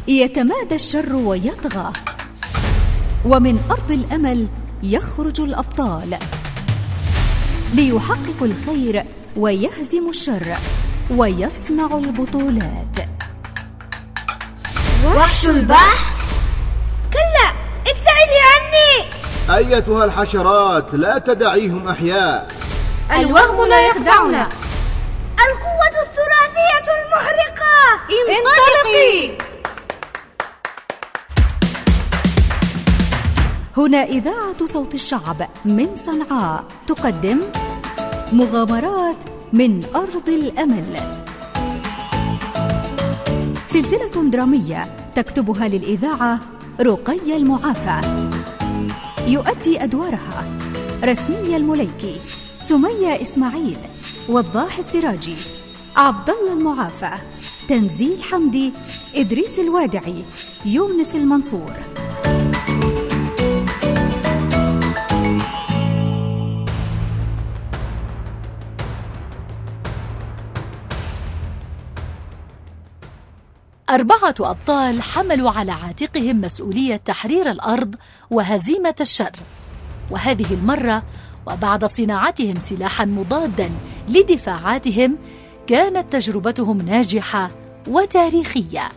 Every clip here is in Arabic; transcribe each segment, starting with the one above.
يتمادى الشر ويطغى، ومن أرض الأمل يخرج الأبطال ليحققوا الخير ويهزموا الشر ويصنعوا البطولات. وحش البحر؟ كلا، ابتعدي عني. أيتها الحشرات، لا تدعيهم أحياء. الوهم لا يخدعنا. القوة الثلاثية المحرقة. انطلقي. هنا إذاعة صوت الشعب من صنعاء تقدم مغامرات من أرض الأمل، سلسلة درامية تكتبها للإذاعة رقية المعافى، يؤدي أدوارها رسمية المليكي، سمية إسماعيل، وضاح السراجي، عبد الله المعافى، تنزيل حمدي، إدريس الوادعي، يونس المنصور. أربعة أبطال حملوا على عاتقهم مسؤولية تحرير الأرض وهزيمة الشر، وهذه المرة وبعد صناعتهم سلاحاً مضاداً لدفاعاتهم كانت تجربتهم ناجحة وتاريخية.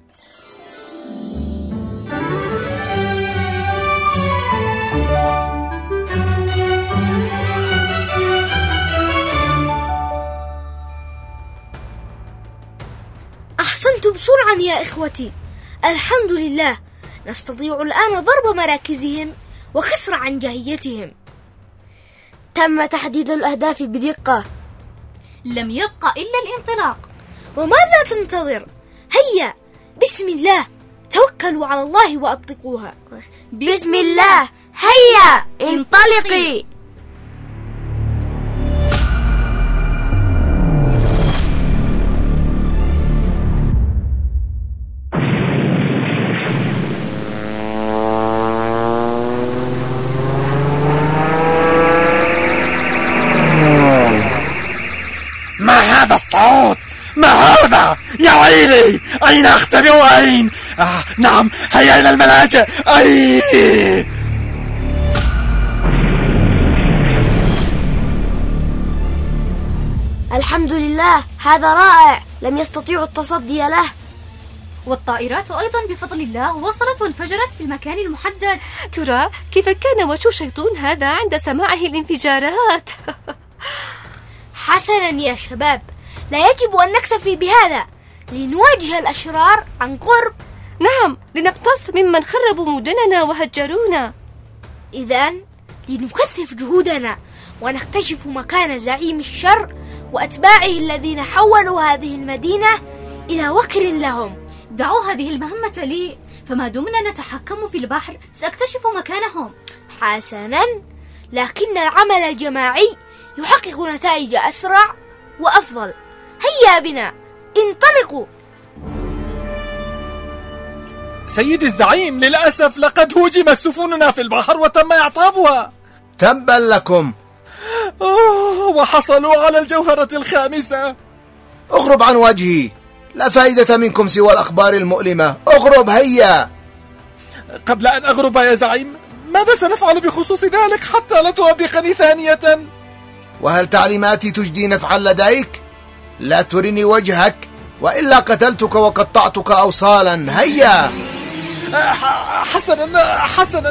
أحسنتم بسرعة يا إخوتي، الحمد لله، نستطيع الآن ضرب مراكزهم وكسر عنجهيتهم. تم تحديد الأهداف بدقة، لم يبقى إلا الانطلاق. وماذا تنتظر؟ هيا، بسم الله، توكلوا على الله وأطلقوها. بسم الله، هيا انطلقي. الصوت؟ ما هذا؟ يا ويلي، أين أختبئ؟ أين؟ نعم، هيا إلى الملاجئ. الحمد لله، هذا رائع، لم يستطيعوا التصدي له. والطائرات أيضا بفضل الله وصلت وانفجرت في المكان المحدد. ترى كيف كان وجه شيطون هذا عند سماعه الانفجارات؟ حسنا يا شباب، لا يجب أن نكتفي بهذا، لنواجه الأشرار عن قرب. نعم، لنقتص ممن خربوا مدننا وهجرونا. إذن لنكثف جهودنا ونكتشف مكان زعيم الشر وأتباعه الذين حولوا هذه المدينة إلى وكر لهم. دعوا هذه المهمة لي، فما دمنا نتحكم في البحر سأكتشف مكانهم. حسنا، لكن العمل الجماعي يحقق نتائج أسرع وأفضل. هيا بنا، انطلقوا. سيدي الزعيم، للأسف لقد هوجمت سفننا في البحر وتم إعطابها. تبا لكم. وحصلوا على الجوهرة الخامسة. اغرب عن وجهي، لا فائدة منكم سوى الأخبار المؤلمة. اغرب، هيا. قبل أن أغرب يا زعيم، ماذا سنفعل بخصوص ذلك حتى لا توبخني ثانية؟ وهل تعليماتي تجدي نفعا لديك؟ لا ترني وجهك وإلا قتلتك وقطعتك أوصالا. هيا. حسنا.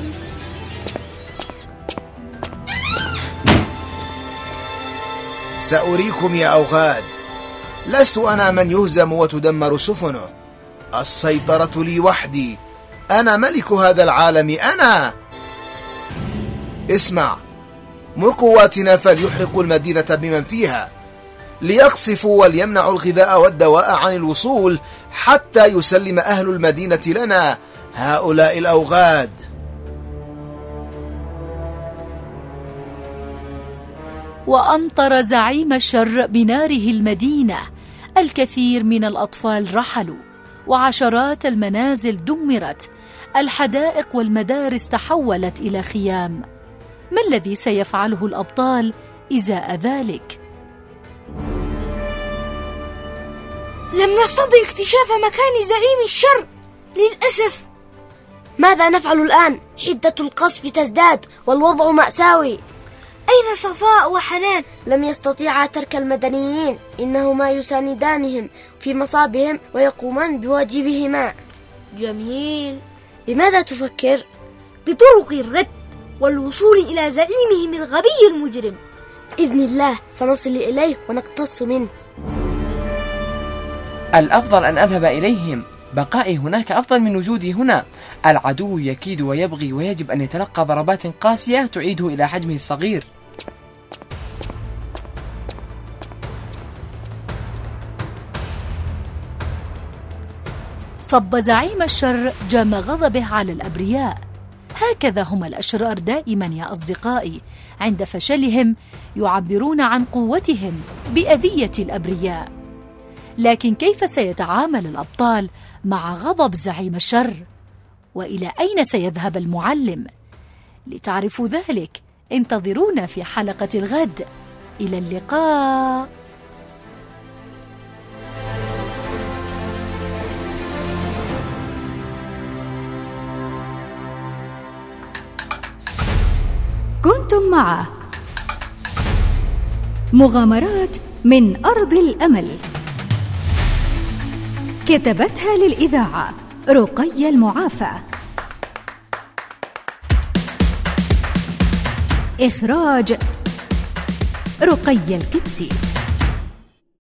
سأريكم يا أوغاد، لست أنا من يهزم وتدمر سفنه، السيطرة لي وحدي، أنا ملك هذا العالم. أنا. اسمع، مر قواتنا فليحرقوا المدينة بمن فيها، ليقصفوا وليمنعوا الغذاء والدواء عن الوصول حتى يسلم أهل المدينة لنا هؤلاء الأوغاد. وأمطر زعيم الشر بناره المدينة، الكثير من الأطفال رحلوا، وعشرات المنازل دمرت، الحدائق والمدارس تحولت إلى خيام. ما الذي سيفعله الأبطال إزاء ذلك؟ لم نستطع اكتشاف مكان زعيم الشر. للأسف. ماذا نفعل الآن؟ حدة القصف تزداد والوضع مأساوي. أين صفاء وحنان؟ لم يستطيعا ترك المدنيين، إنهما يساندانهم في مصابهم ويقومان بواجبهما. جميل. بماذا تفكر؟ بطرق الرد والوصول إلى زعيمهم الغبي المجرم. بإذن الله سنصل إليه ونقتص منه. الأفضل أن أذهب إليهم، بقائي هناك أفضل من وجودي هنا. العدو يكيد ويبغي ويجب أن يتلقى ضربات قاسية تعيده إلى حجمه الصغير. صب زعيم الشر جام غضبه على الأبرياء. هكذا هم الأشرار دائما يا أصدقائي، عند فشلهم يعبرون عن قوتهم بأذية الأبرياء. لكن كيف سيتعامل الأبطال مع غضب زعيم الشر؟ وإلى أين سيذهب المعلم؟ لتعرفوا ذلك انتظرونا في حلقة الغد. إلى اللقاء. كنتم مع مغامرات من أرض الأمل، كتبتها للإذاعة رقية المعافى، إخراج رقية الكبسي.